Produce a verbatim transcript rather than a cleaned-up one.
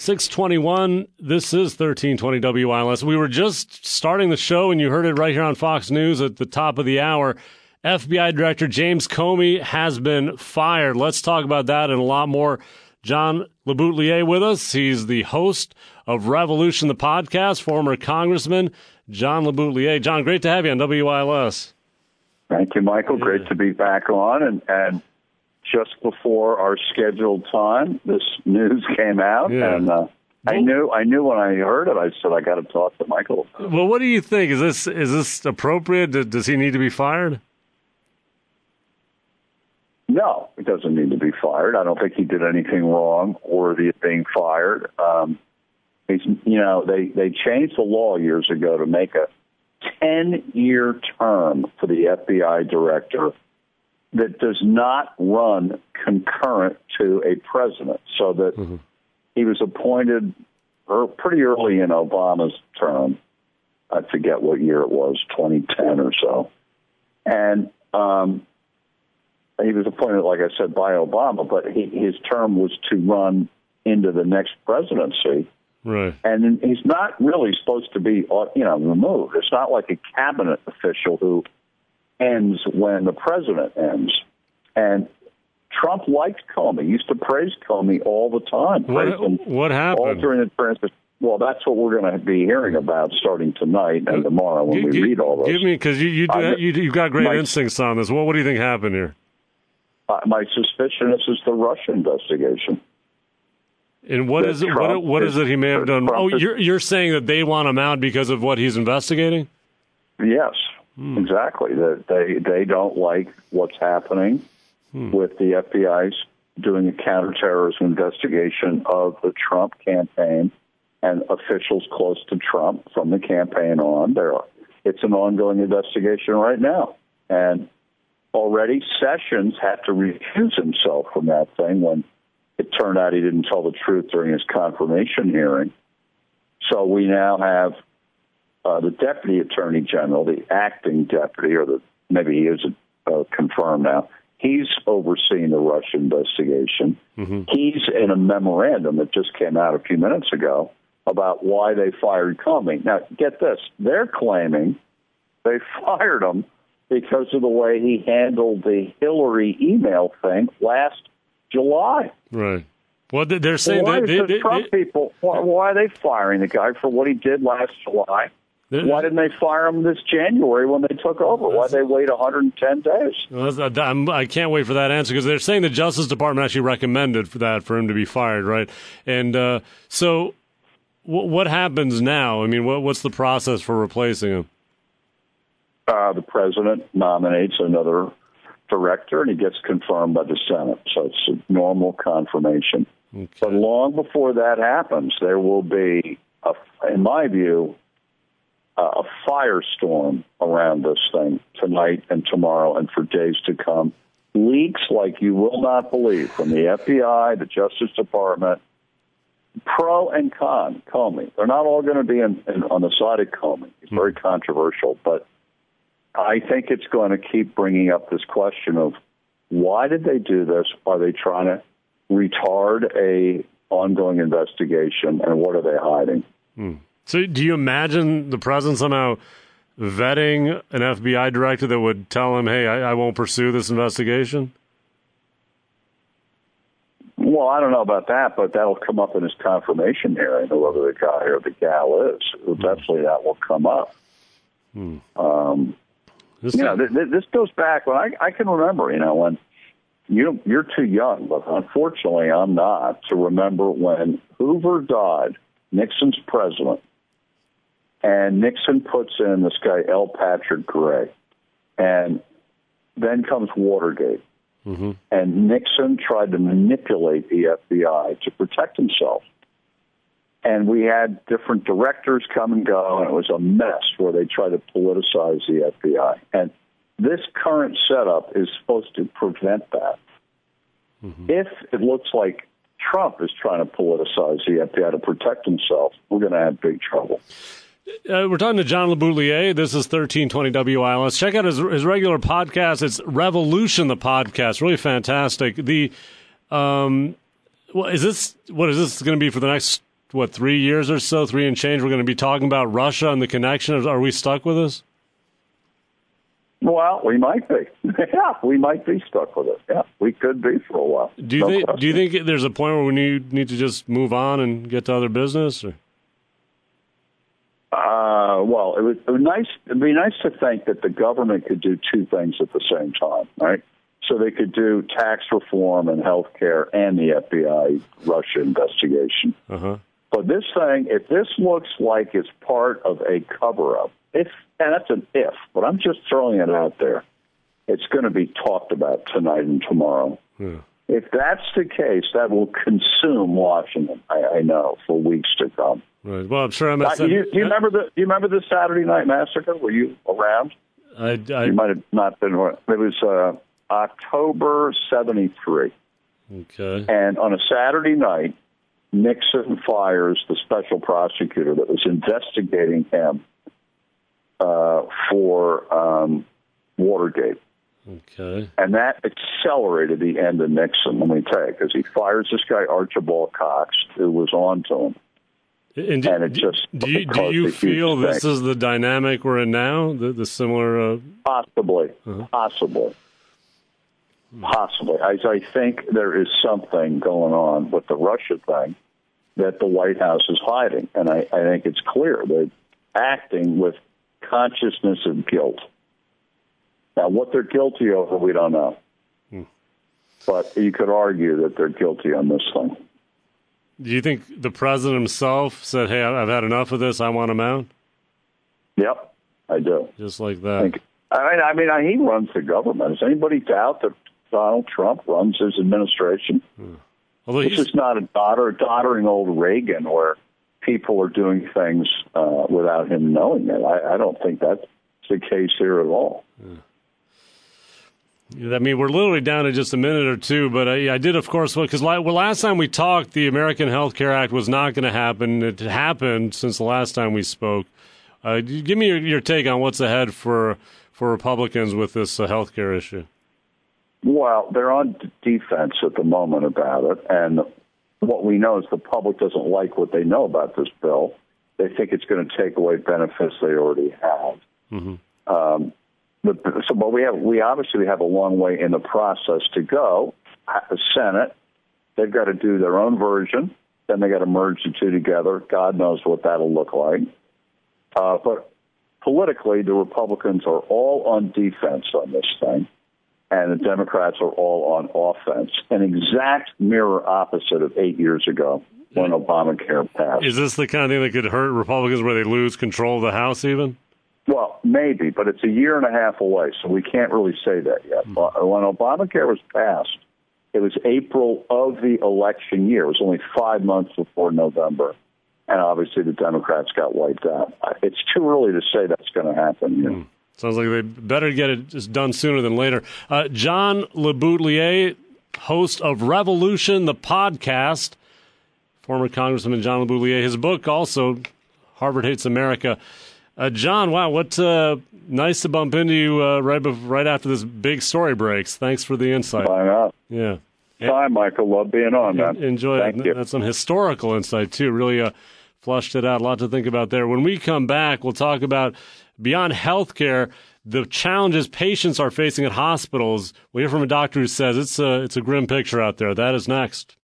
six twenty-one, this is thirteen twenty W I L S. We were just starting the show, and you heard it right here on Fox News at the top of the hour. F B I Director James Comey has been fired. Let's talk about that and a lot more. John LeBoutillier with us. He's the host of Revolution, the podcast, former Congressman John LeBoutillier. John, great to have you on W I L S. Thank you, Michael. Yeah. Great to be back on. And, and just before our scheduled time, this news came out, yeah. and uh, I knew I knew when I heard it, I said, I got to talk to Michael. Well, what do you think? Is this is this appropriate? Does he need to be fired? No, he doesn't need to be fired. I don't think he did anything wrong worthy of being fired. Um, he's, you know, they, they changed the law years ago to make a ten-year term for the F B I director that does not run concurrent to a president, so that mm-hmm. he was appointed pretty early in Obama's term. I forget what year it was, twenty ten or so. And um, he was appointed, like I said, by Obama, but he, his term was to run into the next presidency. Right. And he's not really supposed to be, you know, removed. It's not like a cabinet official who ends when the president ends. And Trump liked Comey. He used to praise Comey all the time. What, what happened? All during the transition. Well, that's what we're going to be hearing about starting tonight and tomorrow when give, we read all those. Give me, because you, you, do, you, you've got great my, instincts on this. Well, what do you think happened here? Uh, my suspicion is it's the Russia investigation. And what is it? What, what is it he may have done? Oh, you're you're saying that they want him out because of what he's investigating? Yes, hmm. exactly. That they they don't like what's happening hmm. with the F B I's doing a counterterrorism investigation of the Trump campaign and officials close to Trump from the campaign on. There, it's an ongoing investigation right now, and already Sessions had to recuse himself from that thing when it turned out he didn't tell the truth during his confirmation hearing. So we now have uh, the Deputy Attorney General, the acting deputy, or the maybe he is uh, confirmed now. He's overseeing the Russia investigation. Mm-hmm. He's in a memorandum that just came out a few minutes ago about why they fired Comey. Now, get this. They're claiming they fired him because of the way he handled the Hillary email thing last July. Right. Well, they're saying why that they, they, Trump they, people. Why, why are they firing the guy for what he did last July? Why didn't they fire him this January when they took over? Why did they wait one hundred ten days? Well, I'm, I can't wait for that answer because they're saying the Justice Department actually recommended for that for him to be fired, right? And uh, so, w- what happens now? I mean, what, what's the process for replacing him? Uh, the president nominates another director, and he gets confirmed by the Senate. So it's a normal confirmation. Okay. But long before that happens, there will be, a, in my view, a firestorm around this thing tonight and tomorrow and for days to come. Leaks like you will not believe from the F B I, the Justice Department, pro and con, Comey. They're not all going to be in, in, on the side of Comey. It's very mm-hmm. controversial, but I think it's going to keep bringing up this question of why did they do this? Are they trying to retard a ongoing investigation, and what are they hiding? Hmm. So do you imagine the president somehow vetting an F B I director that would tell him, hey, I, I won't pursue this investigation? Well, I don't know about that, but that'll come up in his confirmation hearing, whoever the guy or the gal is. Hmm. Definitely that will come up. Hmm. Um This you know, th- th- this goes back when I, I can remember, you know, when you, you're too young, but unfortunately I'm not, to remember when Hoover died, Nixon's president, and Nixon puts in this guy, L. Patrick Gray, and then comes Watergate. Mm-hmm. And Nixon tried to manipulate the F B I to protect himself. And we had different directors come and go, and it was a mess where they tried to politicize the F B I. And this current setup is supposed to prevent that. Mm-hmm. If it looks like Trump is trying to politicize the F B I to protect himself, we're going to have big trouble. Uh, we're talking to John LeBoutillier. This is thirteen twenty W I L S. Check out his, his regular podcast. It's Revolution, the podcast. Really fantastic. The um, well, is this what is this going to be for the next what, three years or so, three and change, we're going to be talking about Russia and the connection? Are we stuck with this? Well, we might be. Yeah, we might be stuck with it. Yeah, we could be for a while. Do you no think? question. Do you think there's a point where we need need to just move on and get to other business? Or? Uh, well, it would, it would nice. It'd be nice to think that the government could do two things at the same time, right? So they could do tax reform and health care and the F B I Russia investigation. Uh-huh. But this thing, if this looks like it's part of a cover-up, if and that's an if, but I'm just throwing it out there, it's going to be talked about tonight and tomorrow. Yeah. If that's the case, that will consume Washington, I, I know, for weeks to come. Right. Well, I'm sure I'm. Uh, do, you, do you remember the? Do you remember the Saturday Night Massacre? Were you around? I, I, you might have not been. It was uh, October seventy-three. Okay. And on a Saturday night, Nixon fires the special prosecutor that was investigating him uh, for um, Watergate. Okay. And that accelerated the end of Nixon, let me tell you, because he fires this guy, Archibald Cox, who was on to him. And do, and it just do you, do you feel this thing. is the dynamic we're in now, the, the similar? Uh... Possibly. Uh-huh. Possibly. Possibly. I, I think there is something going on with the Russia thing that the White House is hiding. And I, I think it's clear they're acting with consciousness of guilt. Now, what they're guilty of, we don't know. Hmm. But you could argue that they're guilty on this thing. Do you think the president himself said, hey, I've had enough of this, I want him out? Yep, I do. Just like that. I, think, I mean, I mean, he runs the government. Does anybody doubt that Donald Trump runs his administration? Hmm. Although this is not a daughter, doddering old Reagan where people are doing things uh, without him knowing it. I, I don't think that's the case here at all. Yeah. I mean, we're literally down to just a minute or two, but I, I did, of course, because well, last time we talked, the American Health Care Act was not going to happen. It happened since the last time we spoke. Uh, give me your, your take on what's ahead for for Republicans with this uh, health care issue. Well, they're on defense at the moment about it, and what we know is the public doesn't like what they know about this bill. They think it's going to take away benefits they already have. Mm-hmm. Um But, so, but we have we obviously have a long way in the process to go. The Senate, they've got to do their own version. Then they got to merge the two together. God knows what that'll look like. Uh, but politically, the Republicans are all on defense on this thing, and the Democrats are all on offense. An exact mirror opposite of eight years ago when Obamacare passed. Is this the kind of thing that could hurt Republicans where they lose control of the House even? Well, maybe, but it's a year and a half away, so we can't really say that yet. Mm-hmm. When Obamacare was passed, it was April of the election year. It was only five months before November, and obviously the Democrats got wiped out. It's too early to say that's going to happen. You know? mm. Sounds like they better get it just done sooner than later. Uh, John LeBoutillier, host of Revolution, the podcast, former Congressman John LeBoutillier. His book also, Harvard Hates America. Uh, John, wow, what uh, nice to bump into you uh, right bef- right after this big story breaks. Thanks for the insight. Why not? Yeah. Hi, Michael. Love being on, man. Enjoy Thank it. You. That's some historical insight, too. Really uh, flushed it out. A lot to think about there. When we come back, we'll talk about, beyond healthcare, the challenges patients are facing at hospitals. We'll hear from a doctor who says it's a, it's a grim picture out there. That is next.